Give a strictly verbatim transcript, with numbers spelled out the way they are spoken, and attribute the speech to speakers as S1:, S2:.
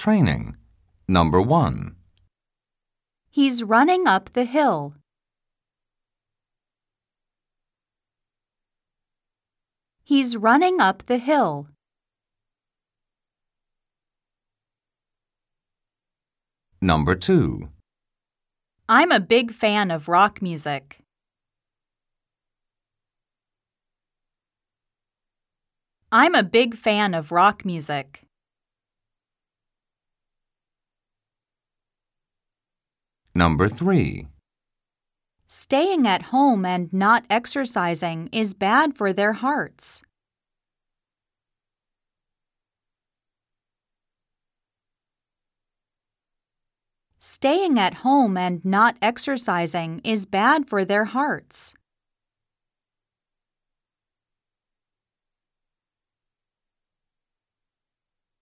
S1: training. Number one.
S2: He's running up the hill. He's running up the hill.
S1: Number two.
S2: I'm a big fan of rock music. I'm a big fan of rock music.
S1: Number three.
S2: Staying at home and not exercising is bad for their hearts. Staying at home and not exercising is bad for their hearts.